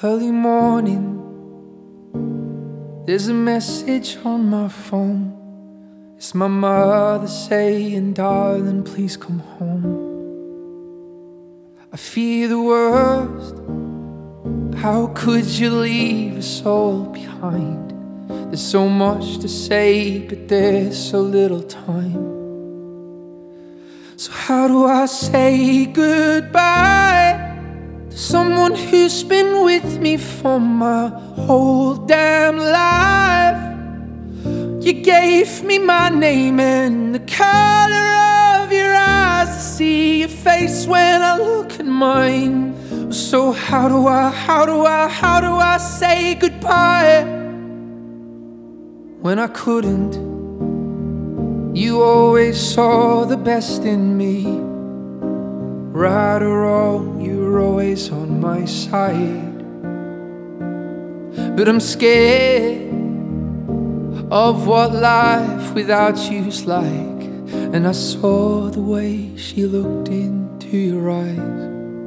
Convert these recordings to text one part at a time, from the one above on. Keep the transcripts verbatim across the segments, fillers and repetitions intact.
Early morning, there's a message on my phone. It's my mother saying, darling, please come home. I fear the worst. How could you leave us all behind? There's so much to say, but there's so little time. So how do I say goodbye to someone who's been with me for my whole damn life? You gave me my name and the color of your eyes, to see your face when I look at mine. So how do I, how do I, how do I say goodbye when I couldn't? You always saw the best in me. Right or wrong, you were always on my side. But I'm scared of what life without you's like. And I saw the way she looked into your eyes.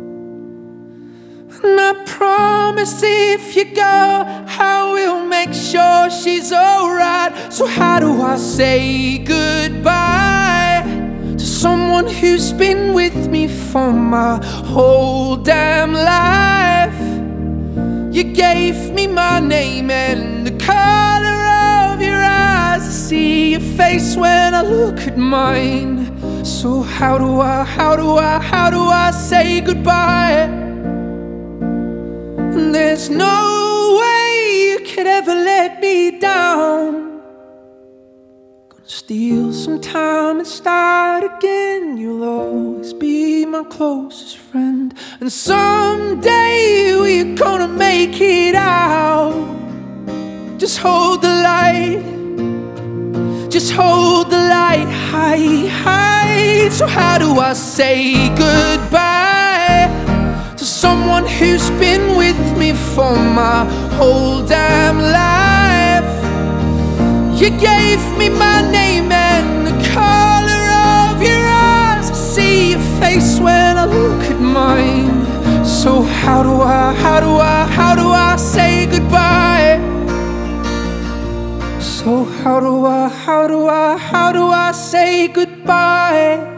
And I promise if you go, I will make sure she's alright. So how do I say goodbye to someone who's been with me for my whole damn life? You gave me my name and the color of your eyes, to see your face when I look at mine. So how do I, how do I, how do I say goodbye? And there's no way you could ever let me down. Gonna steal some time and start again. You'll always be my closest friend, and someday we're gonna make it out. Just hold the light, just hold the light high, high. So how do I say goodbye to someone who's been with me for my whole damn life? You gave me my name and the color of your eyes, I see your face when I look at mine. So how do I, how do I, how do I say goodbye? So how do I, how do I, how do I say goodbye?